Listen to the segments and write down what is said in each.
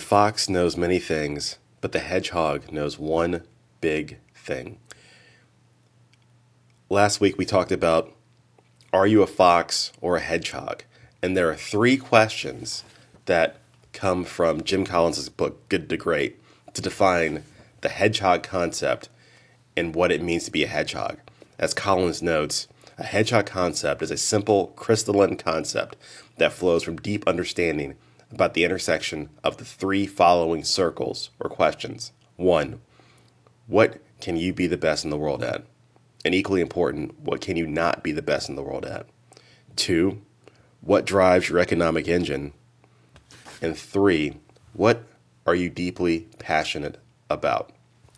fox knows many things, but the hedgehog knows one big thing. Last week we talked about, are you a fox or a hedgehog? And there are 3 questions that come from Jim Collins' book, Good to Great, to define the hedgehog concept and what it means to be a hedgehog. As Collins notes, a hedgehog concept is a simple, crystalline concept that flows from deep understanding about the intersection of the 3 following circles or questions. 1, what can you be the best in the world at? And equally important, what can you not be the best in the world at? 2, what drives your economic engine? And 3, what are you deeply passionate about?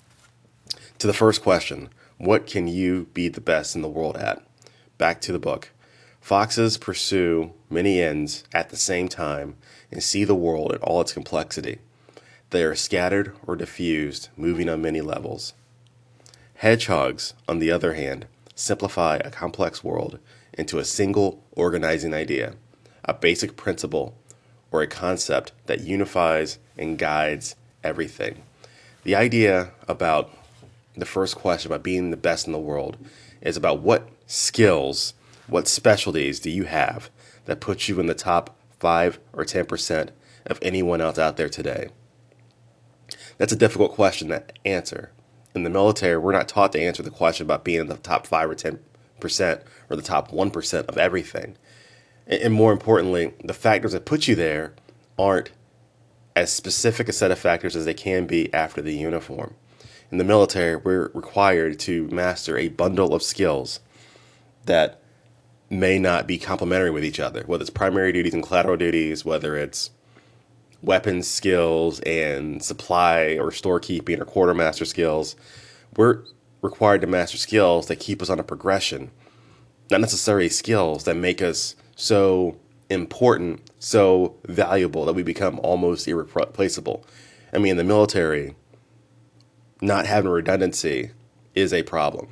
To the first question, what can you be the best in the world at? Back to the book. Foxes pursue many ends at the same time and see the world in all its complexity. They are scattered or diffused, moving on many levels. Hedgehogs, on the other hand, simplify a complex world into a single organizing idea, a basic principle, or a concept that unifies and guides everything. The idea about the first question about being the best in the world is about what skills, what specialties do you have that puts you in the top 5 or 10% of anyone else out there today? That's a difficult question to answer. In the military, we're not taught to answer the question about being in the top 5 or 10% or the top 1% of everything. And more importantly, the factors that put you there aren't as specific a set of factors as they can be after the uniform. In the military, we're required to master a bundle of skills that may not be complementary with each other, whether it's primary duties and collateral duties, whether it's weapons skills and supply or storekeeping or quartermaster skills. We're required to master skills that keep us on a progression, not necessarily skills that make us so important, so valuable that we become almost irreplaceable. I mean, in the military, not having redundancy is a problem.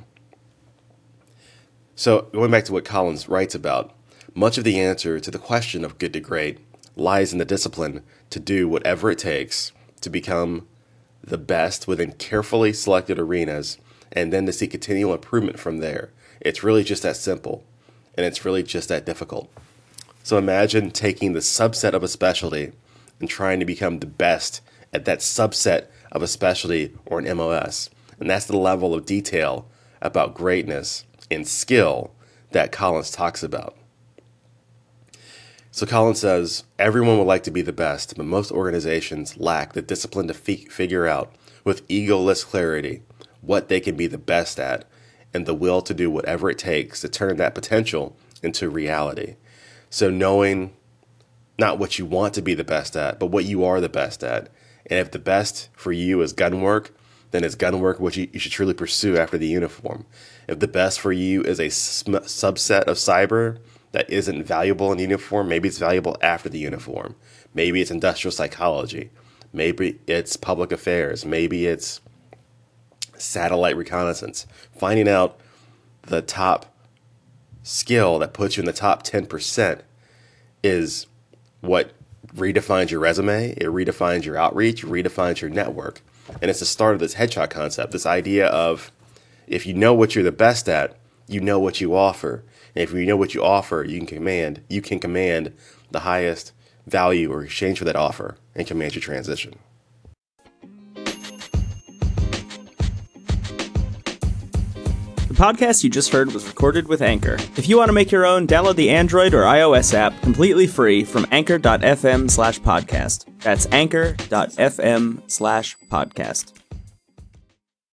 So going back to what Collins writes about, much of the answer to the question of good to great lies in the discipline to do whatever it takes to become the best within carefully selected arenas and then to see continual improvement from there. It's really just that simple, and it's really just that difficult. So imagine taking the subset of a specialty and trying to become the best at that subset of a specialty or an MOS. And that's the level of detail about greatness and skill that Collins talks about. So Collins says, everyone would like to be the best, but most organizations lack the discipline to figure out with egoless clarity what they can be the best at and the will to do whatever it takes to turn that potential into reality. So knowing not what you want to be the best at, but what you are the best at. And if the best for you is gun work, then it's gun work which you should truly pursue after the uniform. If the best for you is a subset of cyber that isn't valuable in the uniform, maybe it's valuable after the uniform. Maybe it's industrial psychology. Maybe it's public affairs. Maybe it's satellite reconnaissance. Finding out the top skill that puts you in the top 10% is what redefines your resume. It redefines your outreach, redefines your network. And it's the start of this hedgehog concept, this idea of if you know what you're the best at, you know what you offer. And if you know what you offer, you can command the highest value or exchange for that offer and command your transition. The podcast you just heard was recorded with Anchor. If you want to make your own, download the Android or iOS app completely free from anchor.fm/podcast. That's anchor.fm/podcast.